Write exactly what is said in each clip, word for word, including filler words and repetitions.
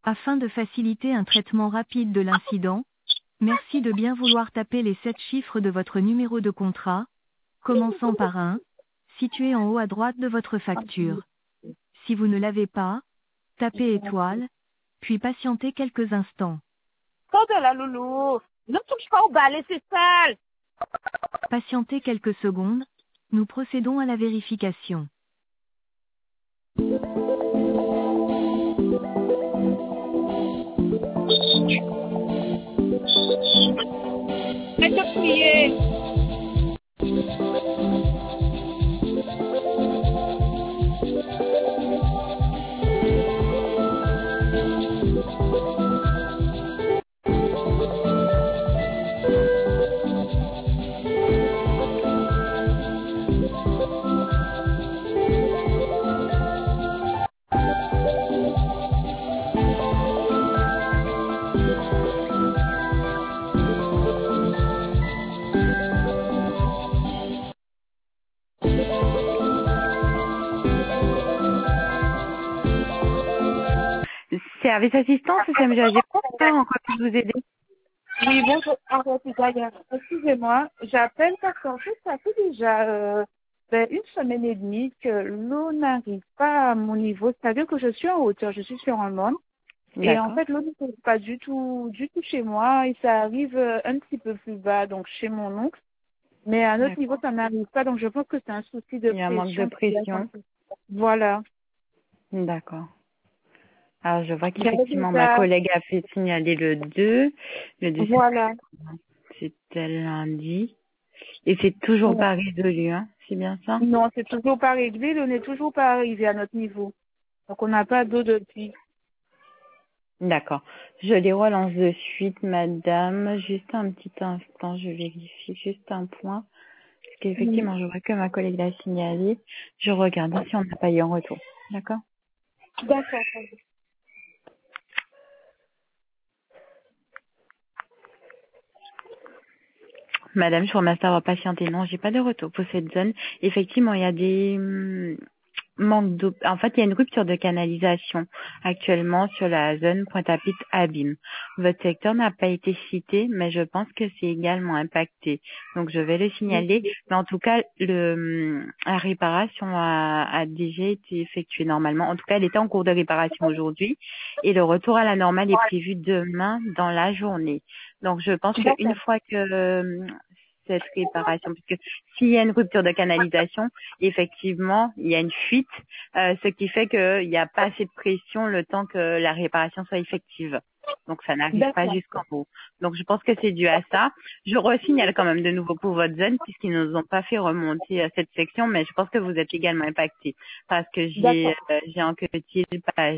Afin de faciliter un traitement rapide de l'incident, merci de bien vouloir taper les sept chiffres de votre numéro de contrat, commençant par un, situé en haut à droite de votre facture. Si vous ne l'avez pas, tapez étoile, puis patientez quelques instants. Sors de là, loulou. Ne touche pas au balai, c'est sale. Patientez quelques secondes, nous procédons à la vérification. Arrête de crier. Service assistance, c'est M G A G. En quoi puis-je vous aider? Oui, bonjour. Arrête, Gaïa. Excusez-moi, j'appelle parce qu'en fait, ça fait déjà euh, ben, une semaine et demie que l'eau n'arrive pas à mon niveau. C'est-à-dire que je suis en hauteur, je suis sur un monde. Et en fait, l'eau ne trouve pas du tout, du tout chez moi. Et ça arrive euh, un petit peu plus bas, donc chez mon oncle. Mais à notre niveau, ça n'arrive pas. Donc je pense que c'est un souci de Il y a un manque de pression. pression. Voilà. D'accord. Alors, je vois J'avais qu'effectivement, ma déjà... collègue a fait signaler le deux. Le deux, Voilà. c'était lundi. Et c'est toujours Ouais. pas résolu, hein? C'est bien ça? Non, c'est toujours pas réglé. L'eau n'est toujours pas arrivée à notre niveau. Donc on n'a pas d'eau depuis. D'accord. Je les relance de suite, madame. Juste un petit instant, je vérifie juste un point. Parce Oui. qu'effectivement, je vois que ma collègue l'a signalé. Je regarde si on n'a pas eu un retour. D'accord? D'accord. Madame, je vous remercie d'avoir patienté. Non, j'ai pas de retour pour cette zone. Effectivement, il y a des hum, manques d'eau. En fait, il y a une rupture de canalisation actuellement sur la zone Pointe-à-Pitre Abîme. Votre secteur n'a pas été cité, mais je pense que c'est également impacté. Donc, je vais le signaler. Mais en tout cas, le, hum, la réparation a, a déjà été effectuée normalement. En tout cas, elle était en cours de réparation aujourd'hui. Et le retour à la normale est prévu demain dans la journée. Donc, je pense qu'une D'accord. fois que hum, cette réparation, puisque s'il y a une rupture de canalisation, effectivement, il y a une fuite, euh, ce qui fait qu'il n'y a pas assez de pression le temps que la réparation soit effective. Donc, ça n'arrive pas D'accord. jusqu'en haut. Donc, je pense que c'est dû à ça. Je resignale quand même de nouveau pour votre zone, puisqu'ils ne nous ont pas fait remonter à cette section, mais je pense que vous êtes également impacté. Parce que j'ai D'accord. euh, j'ai enquêté le page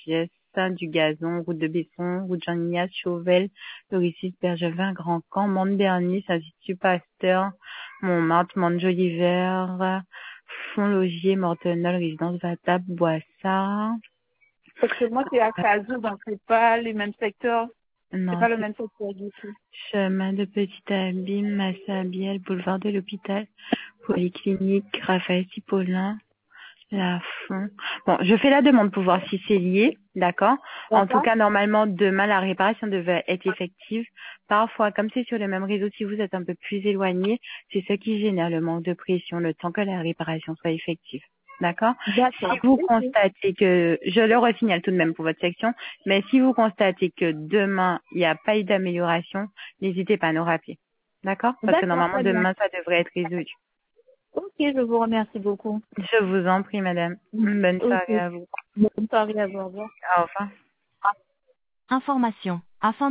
du Gazon, route de Besson, route Jean-Ignace, Chauvel, Loricis, Bergevin, Grand Camp, Mont-Berny, Saint-Situe, Pasteur, Montmartre, Mont-Joliver, Font-Logier, Mortenol, Résidence Vatable, Boissard. Parce que moi, c'est à Cazou, donc c'est pas les mêmes secteurs. C'est Non, pas le c'est même secteur du tout. chemin de Petit Abîme, Massabielle, boulevard de l'Hôpital, Polyclinique, Raphaël Cipollin, La Fond. Bon, je fais la demande pour voir si c'est lié, d'accord. En tout D'accord. cas, normalement, demain, la réparation devait être effective. Parfois, comme c'est sur le même réseau, si vous êtes un peu plus éloigné, c'est ce qui génère le manque de pression, le temps que la réparation soit effective. D'accord? Si D'accord. vous Ok. constatez que, je le resignale tout de même pour votre section, mais si vous constatez que demain, il n'y a pas eu d'amélioration, n'hésitez pas à nous rappeler. D'accord? Parce que D'accord, normalement, très bien. demain, ça devrait être résolu. Ok, je vous remercie beaucoup. Je vous en prie, madame. Bonne Ok. soirée à vous. Bonne soirée à vous. Au revoir. Au revoir. Information. Afin